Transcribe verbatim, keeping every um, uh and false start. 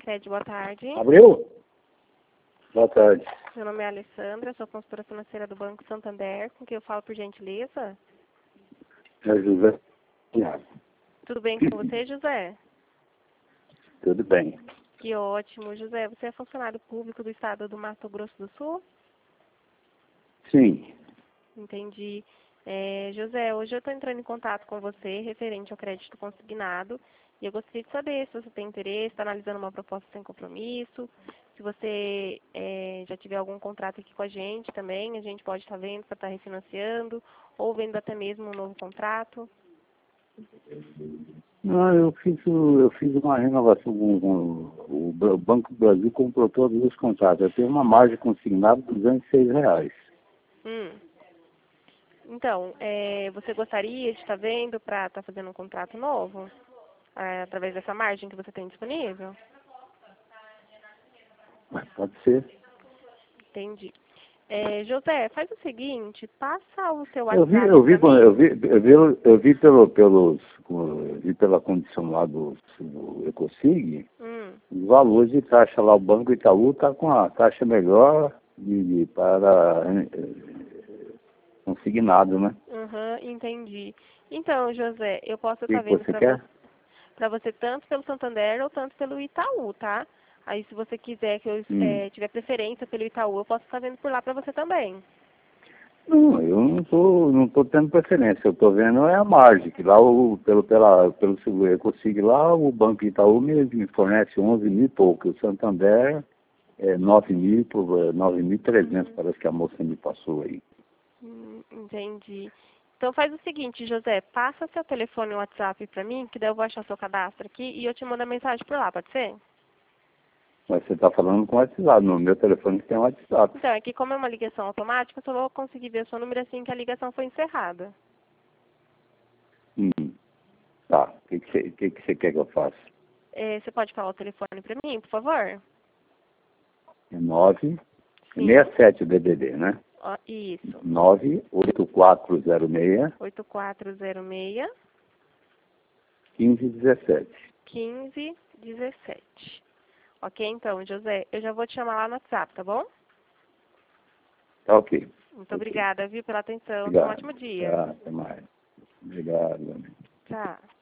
Sicredi, boa tarde. Abriu? Boa tarde. Meu nome é Alessandra, sou consultora financeira do Banco Santander, com quem eu falo por gentileza. É José. Tudo bem com você, José? Tudo bem. Que ótimo. José, você é funcionário público do estado do Mato Grosso do Sul? Sim. Entendi. É, José, hoje eu estou entrando em contato com você referente ao crédito consignado e eu gostaria de saber se você tem interesse, está analisando uma proposta sem compromisso, se você é, já tiver algum contrato aqui com a gente também, a gente pode estar vendo para estar refinanciando ou vendo até mesmo um novo contrato. Não, eu fiz, o- eu fiz uma renovação com, com o, o Banco do Brasil comprou todos os contratos. Eu tenho uma margem consignada de duzentos e seis reais. Hum. Então, é, você gostaria de estar vendo para estar fazendo um contrato novo? É, através dessa margem que você tem disponível? Mas pode ser. Entendi. É, José, faz o seguinte, passa o seu Eu vi, WhatsApp eu vi, para mim. eu vi, eu vi, eu vi pelo, pelos, eu vi pela condição lá do, do Ecosig, Hum, os valores de taxa lá, o Banco Itaú está com a taxa melhor de, de- para eh, consignado, né? uhum, entendi. Então, José, eu posso O que estar que vendo você para você, quer? para você tanto pelo Santander ou tanto pelo Itaú, tá? Aí, se você quiser que eu Hum. é, tiver preferência pelo Itaú, eu posso estar vendo por lá para você também. Não, eu não tô, não tô tendo preferência, eu tô vendo é a margem, que lá o, pelo, pela, pelo seguro eu consigo lá, o Banco Itaú me, me fornece onze mil e pouco, o Santander é nove mil, por- é nove mil e trezentos, Uhum. parece que a moça me passou aí. Hum, entendi. Então faz o seguinte, José, passa seu telefone e WhatsApp para mim, que daí eu vou achar seu cadastro aqui e eu te mando a mensagem por lá, pode ser? Mas você está falando com o WhatsApp, no meu telefone tem o WhatsApp. Então, é que como é uma ligação automática, eu só vou conseguir ver o seu número assim que a ligação foi encerrada. Hum, tá, o que, que, você, que, que você quer que eu faça? É, você pode falar o telefone para mim, por favor? É nove, Sim. sessenta e sete o D D D, né? Ó, isso. nove oito quatro zero seis, oito quatro zero seis, um cinco um sete. um cinco um sete. Ok, então, José, eu já vou te chamar lá no WhatsApp, tá bom? Tá ok. Muito Ok. obrigada, viu, pela atenção. Tenha um Obrigado. ótimo dia. Tá, até mais. Obrigado. Tchau.